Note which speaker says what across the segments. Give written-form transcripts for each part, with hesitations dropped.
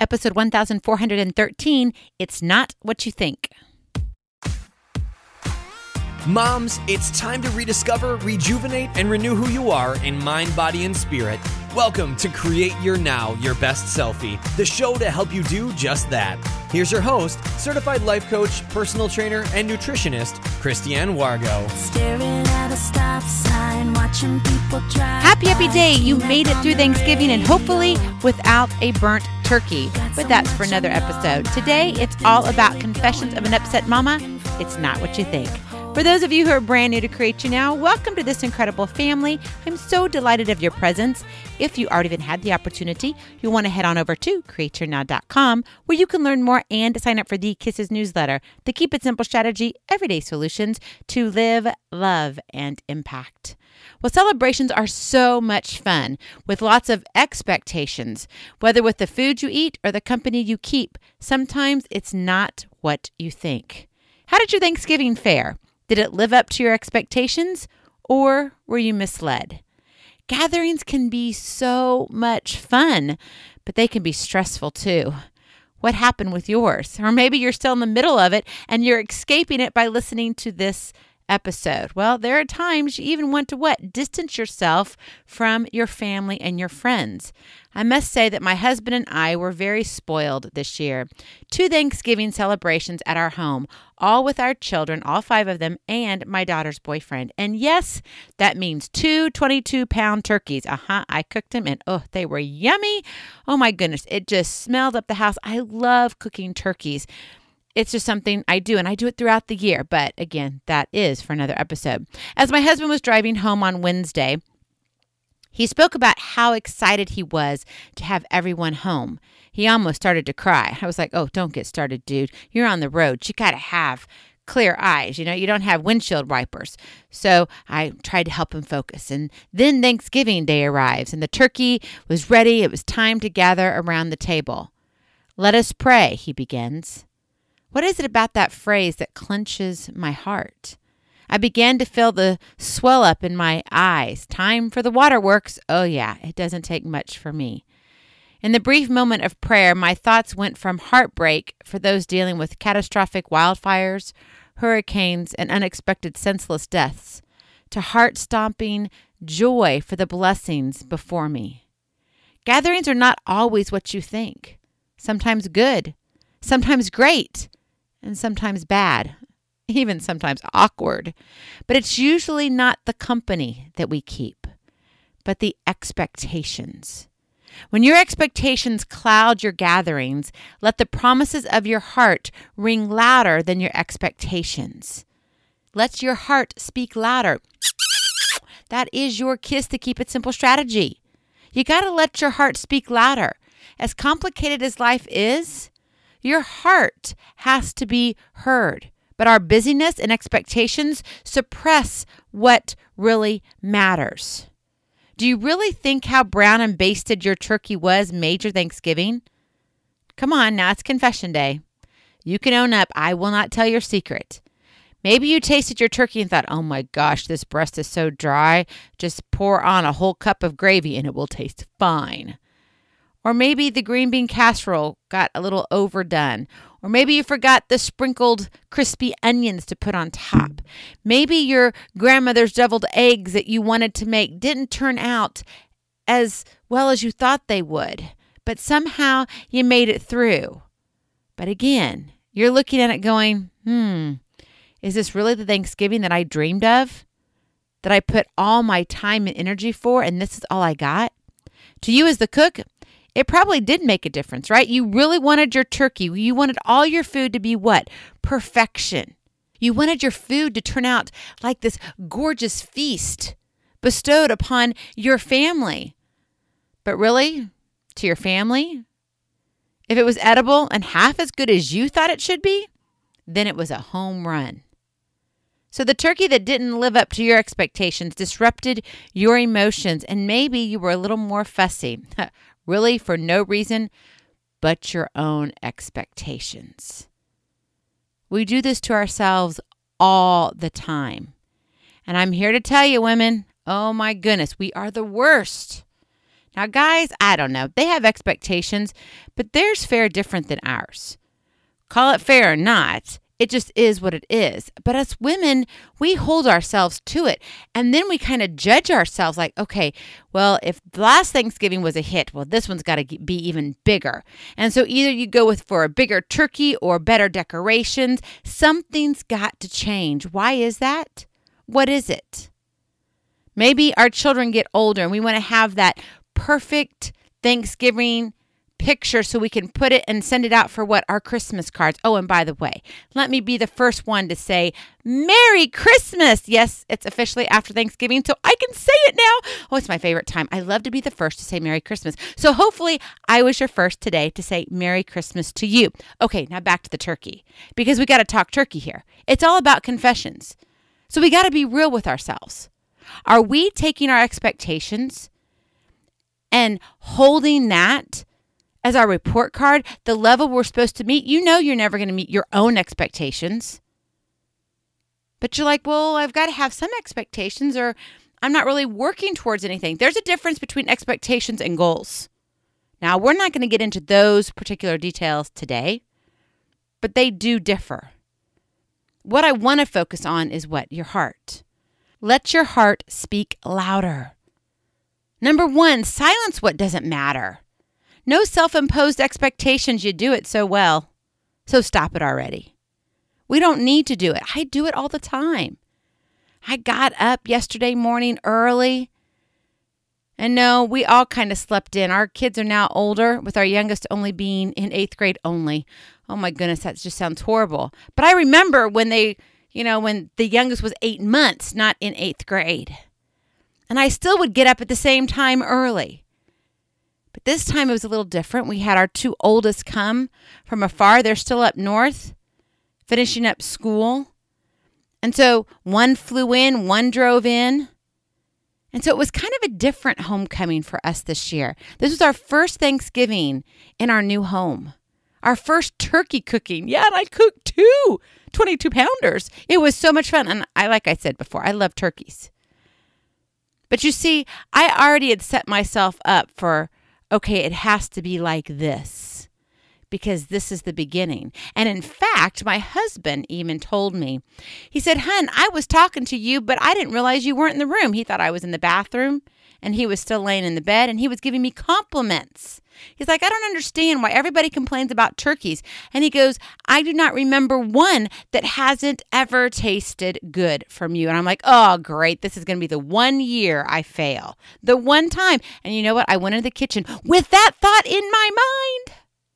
Speaker 1: episode 1413, It's Not What You Think.
Speaker 2: Moms, it's time to rediscover, rejuvenate, and renew who you are in mind, body, and spirit. Welcome to Create Your Now, Your Best Selfie, the show to help you do just that. Here's your host, certified life coach, personal trainer, and nutritionist, Christiane Wargo.
Speaker 3: Staring at a stop sign, watching people drive.
Speaker 1: Happy day. You made it through Thanksgiving and hopefully without a burnt turkey. But that's for another episode. Today, it's all about confessions of an upset mama. It's not what you think. For those of you who are brand new to Create You Now, welcome to this incredible family. I'm so delighted of your presence. If you already even had the opportunity, you'll want to head on over to createyournow.com where you can learn more and sign up for the Kisses newsletter, the Keep It Simple strategy, everyday solutions to live, love, and impact. Well, celebrations are so much fun with lots of expectations, whether with the food you eat or the company you keep. Sometimes it's not what you think. How did your Thanksgiving fare? Did it live up to your expectations, or were you misled? Gatherings can be so much fun, but they can be stressful too. What happened with yours? Or maybe you're still in the middle of it and you're escaping it by listening to this episode. Well, there are times you even want to distance yourself from your family and your friends. I must say that my husband and I were very spoiled this year. 2 Thanksgiving celebrations at our home, all with our children, all 5 of them, and my daughter's boyfriend. And yes, that means 2 22-pound turkeys. I cooked them and they were yummy. Oh my goodness, it just smelled up the house. I love cooking turkeys. It's just something I do, and I do it throughout the year. But again, that is for another episode. As my husband was driving home on Wednesday, he spoke about how excited he was to have everyone home. He almost started to cry. I was like, oh, don't get started, dude. You're on the road. You got to have clear eyes. You don't have windshield wipers. So I tried to help him focus. And then Thanksgiving Day arrives, and the turkey was ready. It was time to gather around the table. Let us pray, he begins. What is it about that phrase that clenches my heart? I began to feel the swell up in my eyes. Time for the waterworks. Oh yeah, it doesn't take much for me. In the brief moment of prayer, my thoughts went from heartbreak for those dealing with catastrophic wildfires, hurricanes, and unexpected senseless deaths, to heart-stomping joy for the blessings before me. Gatherings are not always what you think. Sometimes good, sometimes great, and sometimes bad, even sometimes awkward. But it's usually not the company that we keep, but the expectations. When your expectations cloud your gatherings, let the promises of your heart ring louder than your expectations. Let your heart speak louder. That is your Kiss to Keep It Simple strategy. You got to let your heart speak louder. As complicated as life is, your heart has to be heard, but our busyness and expectations suppress what really matters. Do you really think how brown and basted your turkey was made your Thanksgiving? Come on, now it's confession day. You can own up. I will not tell your secret. Maybe you tasted your turkey and thought, oh my gosh, this breast is so dry. Just pour on a whole cup of gravy and it will taste fine. Or maybe the green bean casserole got a little overdone. Or maybe you forgot the sprinkled crispy onions to put on top. Maybe your grandmother's deviled eggs that you wanted to make didn't turn out as well as you thought they would. But somehow you made it through. But again, you're looking at it going, is this really the Thanksgiving that I dreamed of? That I put all my time and energy for, and this is all I got? To you as the cook, it probably did make a difference, right? You really wanted your turkey. You wanted all your food to be what? Perfection. You wanted your food to turn out like this gorgeous feast bestowed upon your family. But really, to your family, if it was edible and half as good as you thought it should be, then it was a home run. So the turkey that didn't live up to your expectations disrupted your emotions, and maybe you were a little more fussy. Really, for no reason but your own expectations. We do this to ourselves all the time. And I'm here to tell you, women, oh my goodness, we are the worst. Now, guys, I don't know. They have expectations, but theirs fare different than ours. Call it fair or not, it just is what it is. But as women, we hold ourselves to it. And then we kind of judge ourselves like, okay, well, if last Thanksgiving was a hit, well, this one's got to be even bigger. And so either you go for a bigger turkey or better decorations. Something's got to change. Why is that? What is it? Maybe our children get older and we want to have that perfect Thanksgiving picture so we can put it and send it out for our Christmas cards. Oh, and by the way, let me be the first one to say Merry Christmas. Yes, it's officially after Thanksgiving, so I can say it now. Oh, it's my favorite time. I love to be the first to say Merry Christmas. So hopefully I was your first today to say Merry Christmas to you. Okay, now back to the turkey, because we got to talk turkey here. It's all about confessions. So we got to be real with ourselves. Are we taking our expectations and holding that as our report card, the level we're supposed to meet? You know you're never going to meet your own expectations. But you're like, well, I've got to have some expectations or I'm not really working towards anything. There's a difference between expectations and goals. Now, we're not going to get into those particular details today, but they do differ. What I want to focus on is what? Your heart. Let your heart speak louder. Number 1, silence what doesn't matter. No self-imposed expectations. You do it so well. So stop it already. We don't need to do it. I do it all the time. I got up yesterday morning early. And no, we all kind of slept in. Our kids are now older, with our youngest only being in 8th grade only. Oh my goodness, that just sounds horrible. But I remember when when the youngest was 8 months, not in 8th grade. And I still would get up at the same time early. But this time it was a little different. We had our 2 oldest come from afar. They're still up north, finishing up school. And so one flew in, one drove in. And so it was kind of a different homecoming for us this year. This was our first Thanksgiving in our new home. Our first turkey cooking. Yeah, and I cooked 2 22-pounders. It was so much fun. And like I said before, I love turkeys. But you see, I already had set myself up for, okay, it has to be like this because this is the beginning. And in fact, my husband even told me, he said, "Hun, I was talking to you, but I didn't realize you weren't in the room." He thought I was in the bathroom and he was still laying in the bed and he was giving me compliments. He's like, "I don't understand why everybody complains about turkeys." And he goes, "I do not remember one that hasn't ever tasted good from you." And I'm like, oh, great. This is going to be the one year I fail. The one time. And you know what? I went into the kitchen with that thought in my mind.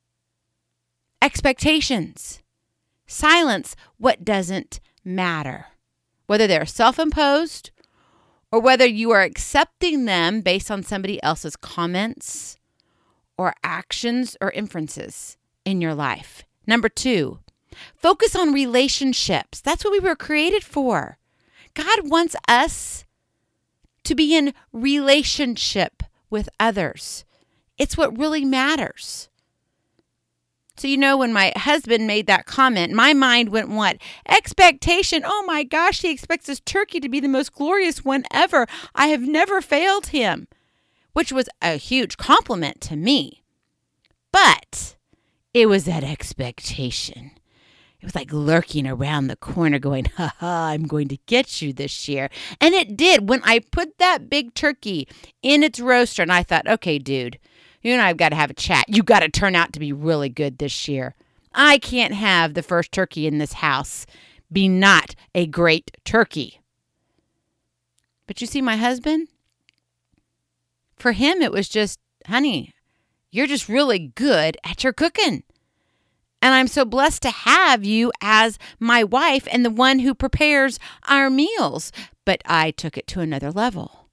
Speaker 1: Expectations. Silence what doesn't matter. Whether they're self-imposed or whether you are accepting them based on somebody else's comments or actions or inferences in your life. Number 2, focus on relationships. That's what we were created for. God wants us to be in relationship with others. It's what really matters. So, when my husband made that comment, my mind went what? Expectation. Oh my gosh, he expects this turkey to be the most glorious one ever. I have never failed him, which was a huge compliment to me. But it was that expectation. It was like lurking around the corner going, ha ha, I'm going to get you this year. And it did. When I put that big turkey in its roaster and I thought, okay, dude, you and I have got to have a chat. You got to turn out to be really good this year. I can't have the first turkey in this house be not a great turkey. But you see, my husband, for him, it was just, honey, you're just really good at your cooking. And I'm so blessed to have you as my wife and the one who prepares our meals. But I took it to another level.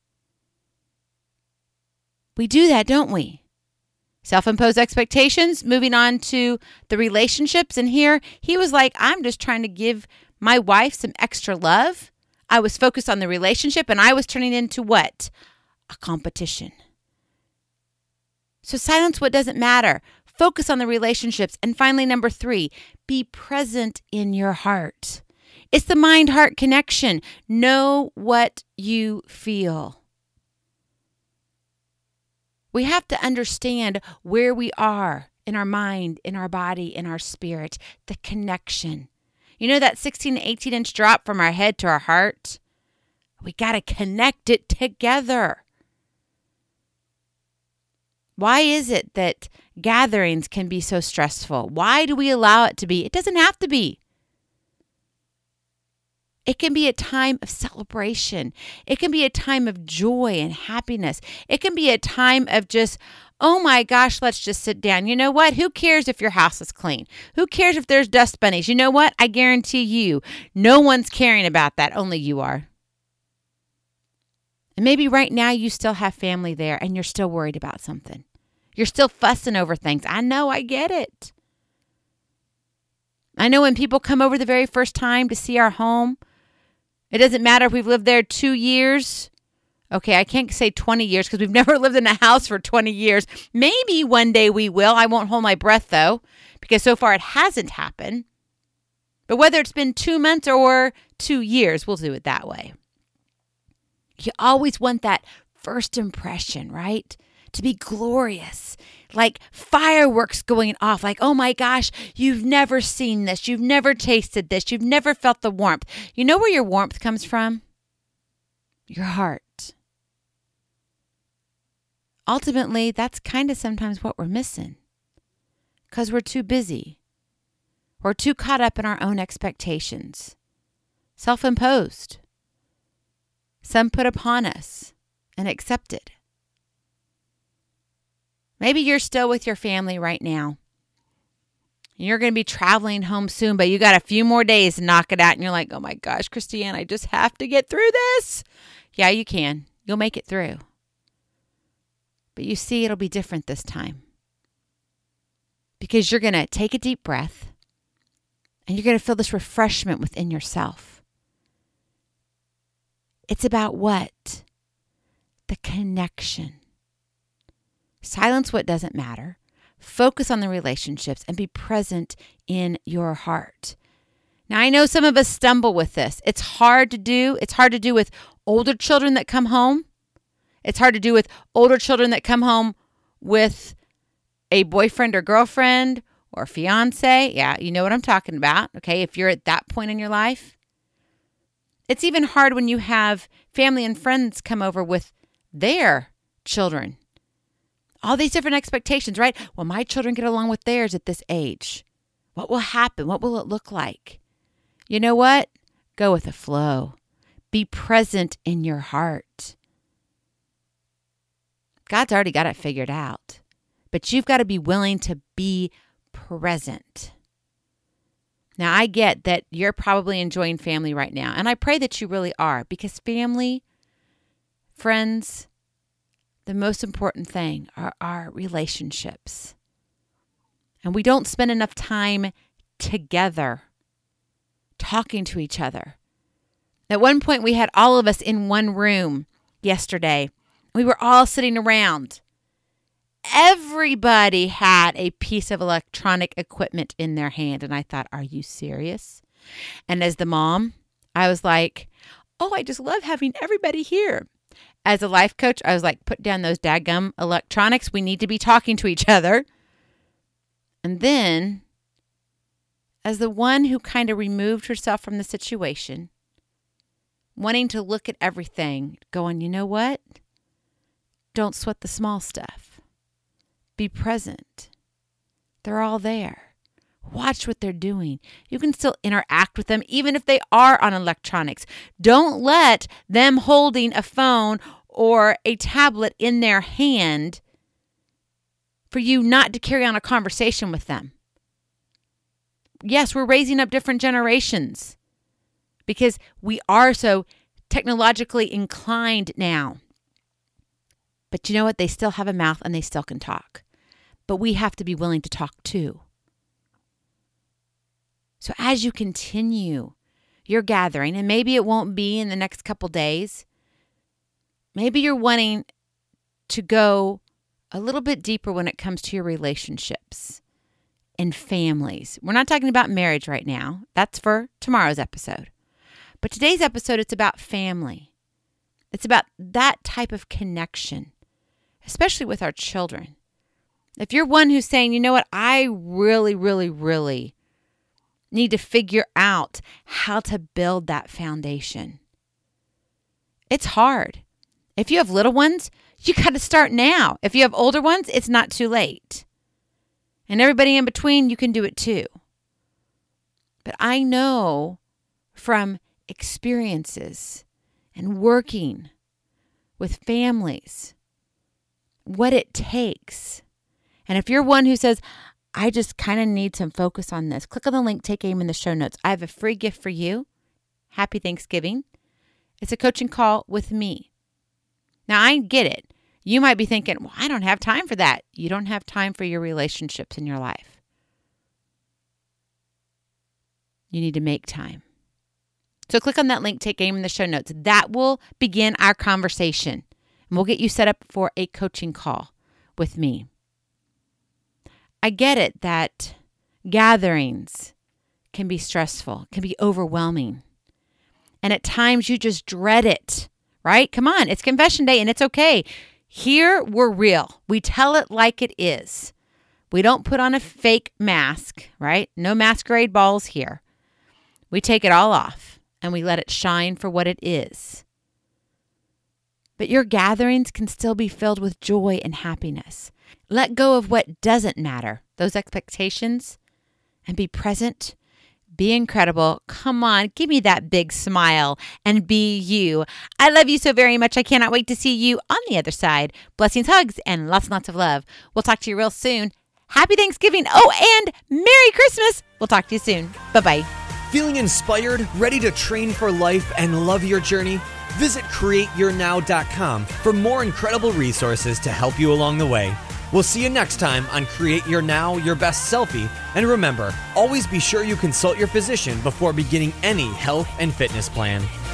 Speaker 1: We do that, don't we? Self-imposed expectations, moving on to the relationships. And here he was like, I'm just trying to give my wife some extra love. I was focused on the relationship and I was turning into what? A competition. So silence what doesn't matter. Focus on the relationships. And finally, number 3, be present in your heart. It's the mind-heart connection. Know what you feel. We have to understand where we are in our mind, in our body, in our spirit, the connection. You know that 16 to 18 inch drop from our head to our heart? We got to connect it together. Why is it that gatherings can be so stressful? Why do we allow it to be? It doesn't have to be. It can be a time of celebration. It can be a time of joy and happiness. It can be a time of just, oh my gosh, let's just sit down. You know what? Who cares if your house is clean? Who cares if there's dust bunnies? You know what? I guarantee you, no one's caring about that. Only you are. And maybe right now you still have family there and you're still worried about something. You're still fussing over things. I know, I get it. I know when people come over the very first time to see our home, it doesn't matter if we've lived there 2 years. Okay, I can't say 20 years because we've never lived in a house for 20 years. Maybe one day we will. I won't hold my breath though, because so far it hasn't happened. But whether it's been 2 months or 2 years, we'll do it that way. You always want that first impression, right? To be glorious, like fireworks going off, like, oh my gosh, you've never seen this. You've never tasted this. You've never felt the warmth. You know where your warmth comes from? Your heart. Ultimately, that's kind of sometimes what we're missing because we're too busy. We're too caught up in our own expectations, self-imposed, some put upon us and accepted. Maybe you're still with your family right now. You're going to be traveling home soon, but you got a few more days to knock it out. And you're like, oh my gosh, Christiane, I just have to get through this. Yeah, you can. You'll make it through. But you see, it'll be different this time. Because you're going to take a deep breath and you're going to feel this refreshment within yourself. It's about what? The connection. Silence what doesn't matter. Focus on the relationships and be present in your heart. Now, I know some of us stumble with this. It's hard to do. It's hard to do with older children that come home. It's hard to do with older children that come home with a boyfriend or girlfriend or fiance. Yeah, you know what I'm talking about. Okay, if you're at that point in your life. It's even hard when you have family and friends come over with their children. All these different expectations, right? Well, my children get along with theirs at this age. What will happen? What will it look like? You know what? Go with the flow. Be present in your heart. God's already got it figured out. But you've got to be willing to be present. Now, I get that you're probably enjoying family right now. And I pray that you really are. Because family, friends, the most important thing are our relationships. And we don't spend enough time together talking to each other. At one point, we had all of us in one room yesterday. We were all sitting around. Everybody had a piece of electronic equipment in their hand. And I thought, are you serious? And as the mom, I was like, oh, I just love having everybody here. As a life coach, I was like, put down those daggum electronics. We need to be talking to each other. And then, as the one who kind of removed herself from the situation, wanting to look at everything, going, you know what? Don't sweat the small stuff. Be present. They're all there. Watch what they're doing. You can still interact with them even if they are on electronics. Don't let them holding a phone or a tablet in their hand for you not to carry on a conversation with them. Yes, we're raising up different generations because we are so technologically inclined now. But you know what? They still have a mouth and they still can talk. But we have to be willing to talk too. So as you continue your gathering, and maybe it won't be in the next couple days, maybe you're wanting to go a little bit deeper when it comes to your relationships and families. We're not talking about marriage right now. That's for tomorrow's episode. But today's episode, it's about family. It's about that type of connection. especially with our children. If you're one who's saying, you know what, I really, really, really need to figure out how to build that foundation. It's hard. If you have little ones, you got to start now. If you have older ones, it's not too late. And everybody in between, you can do it too. But I know from experiences and working with families what it takes. And if you're one who says, I just kind of need some focus on this, click on the link, take aim in the show notes. I have a free gift for you. Happy Thanksgiving. It's a coaching call with me. Now, I get it. You might be thinking, well, I don't have time for that. You don't have time for your relationships in your life. You need to make time. So click on that link, take aim in the show notes. That will begin our conversation. And we'll get you set up for a coaching call with me. I get it that gatherings can be stressful, can be overwhelming. And at times you just dread it, right? Come on, it's confession day and it's okay. Here we're real. We tell it like it is. We don't put on a fake mask, right? No masquerade balls here. We take it all off and we let it shine for what it is. But your gatherings can still be filled with joy and happiness. Let go of what doesn't matter, those expectations, and be present, be incredible. Come on, give me that big smile and be you. I love you so very much. I cannot wait to see you on the other side. Blessings, hugs, and lots and lots of love. We'll talk to you real soon. Happy Thanksgiving. Oh, and Merry Christmas. We'll talk to you soon. Bye-bye.
Speaker 2: Feeling inspired, ready to train for life and love your journey? Visit CreateYourNow.com for more incredible resources to help you along the way. We'll see you next time on Create Your Now, Your Best Selfie. And remember, always be sure you consult your physician before beginning any health and fitness plan.